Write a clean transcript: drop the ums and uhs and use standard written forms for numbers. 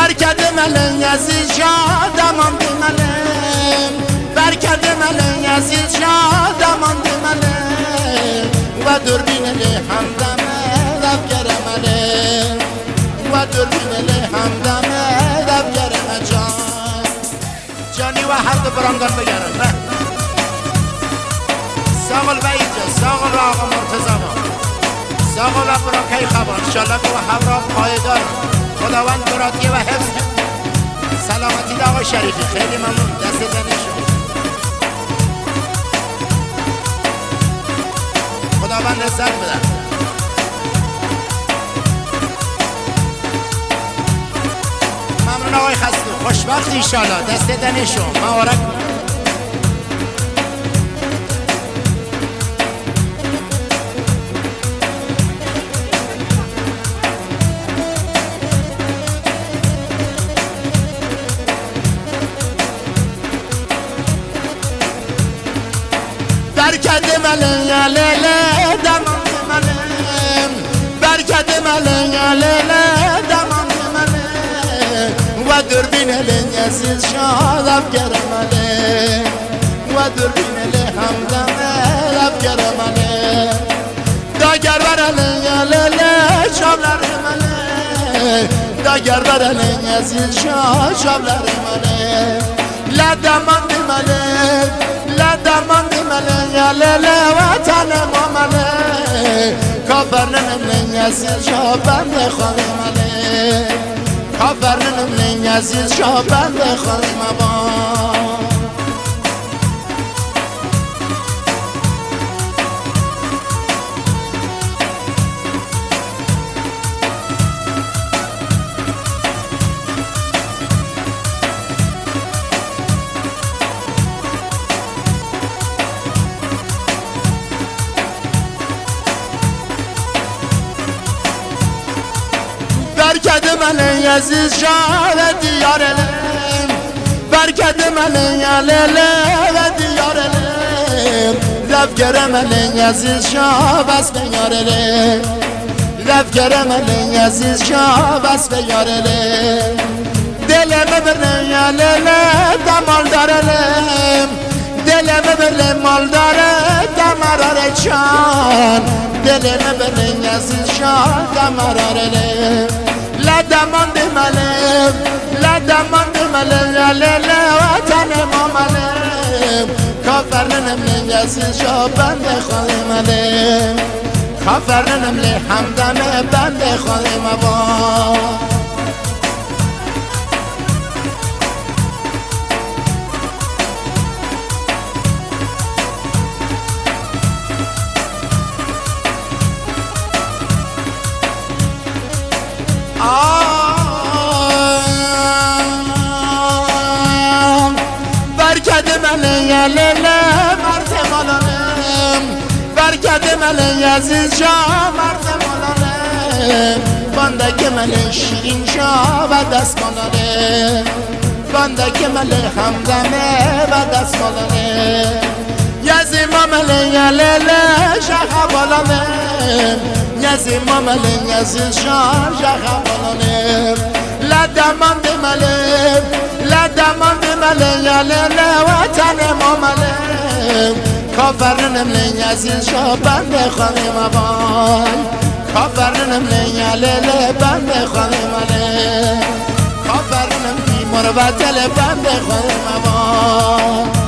برکت ملن عزیز شادمان ملن برکت ملن عزیز شادمان ملن و دوربین همدم لبگر ملن و دوربین همدم لبگر جان جانی و هر دو براندان بگرم ساقل بعیده ساقل را آقا مرتضی ساقل را کی خبر انشالله که و همراه پایدار خداوند براتیه و حفظ سلامتی دا آقای شریفی خیلی ممنون دست دنشون خداوند لذت بده ممنون آقای خستو خوشبخت انشالله دست دنشون مبارک برکت ملن یا لیله دمان ملن برکت ملن یا لیله دمان ملن و دوربین عزیز شادم گرمله و دوربین همدم لب گرمله داگر برن یا لیله شابلر مله داگر برن عزیز شابلر مله لدمان مله لدمان مله یا لیله وطن ما مله کافر نمله عزیز شابند خواهی مله کافر نمله عزیز شابند خواهی مبا برکت ملن عزیز شاد دیار لم برکت ملن علیله و دیار لم لفگر ملن عزیز شاه بس بیار لم لفگر ملن عزیز شاه بس بیار لم دلم برن علیله دمال دار لم دلم برن مال داره دمرار چان دلم برن عزیز شاه دمرار لم لدمان ملم لدمان ملم لیله وطن ما ملم کافر نمله عزیز شا بند خواهی ملم کافر نمله همدم بند خواهی مبا برکت ملن یا لیله مرد مالانم برکت ملن عزیز شاه مرد مالانم باندک ملن شیرین شاه و دست مالانم باندک ملن همدمه و دست مالانم یزیما ملن یا لیله شخ بالانم یزیما ملن عزیز شاه شخ بالانم لدمان ملم لدمان ملم یا لیله وطن ما ملم کافر نمله عزیز شاه بند خواهی مبای کافر نمله یا لیله بند خواهی ملم کافر نمله مروتل بند خواهی مبای